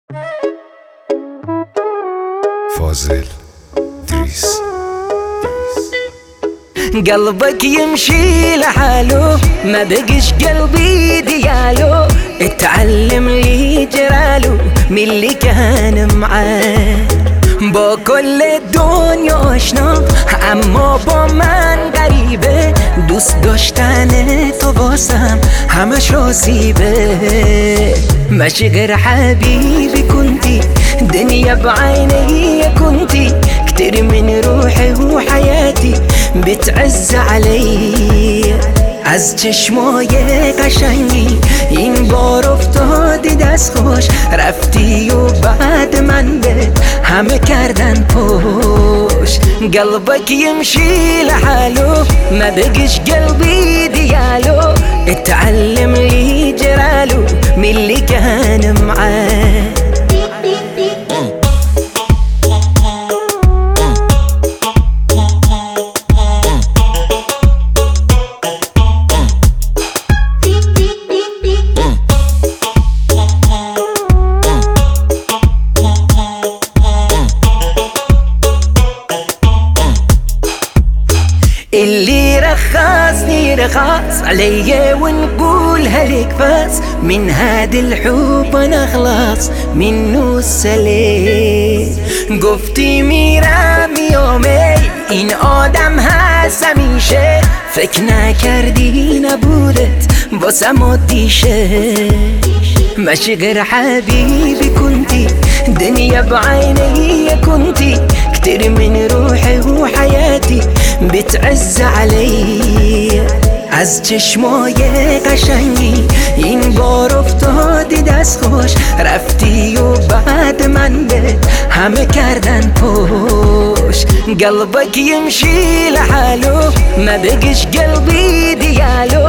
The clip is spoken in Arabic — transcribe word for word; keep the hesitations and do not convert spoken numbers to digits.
فاضل دريس. قلبك يمشي لحاله ما بقش قلبي دياله، اتعلم لي جراله من اللي كان معاه. با كل دنیا آشنا اما با من غریبه، دوست داشتن تو واسم همش آسیبه. ماشي غير حبيبي كنتي دنيا بعيني كنتي، كتير من روحي وحياتي بتعز علي. از چشمای قشنگی این بار افتادی دست خوش، رفتی و بعد من به همه کردن پشت. قلبك يمشي لحاله ما بقش قلبي دياله، اتعلم لي جراله من اللي كان معاه. اللي رخصني رخص علي ونقولها لك بس، من هاد الحب انا خلاص منو السليم. گفتی میرم یومی این آدم هست همیشه، فکر نکردی نبودت واسم عادیشه. ماشي غير حبيبي كنتي دنيا بعيني كنتي، كتير من روحي وحياتي بتعز علي. از چشمای قشنگی این بار افتادی دست خوش، رفتی و بعد من به همه کردن پشت. قلبك يمشي لحاله ما بقش قلبي دياله،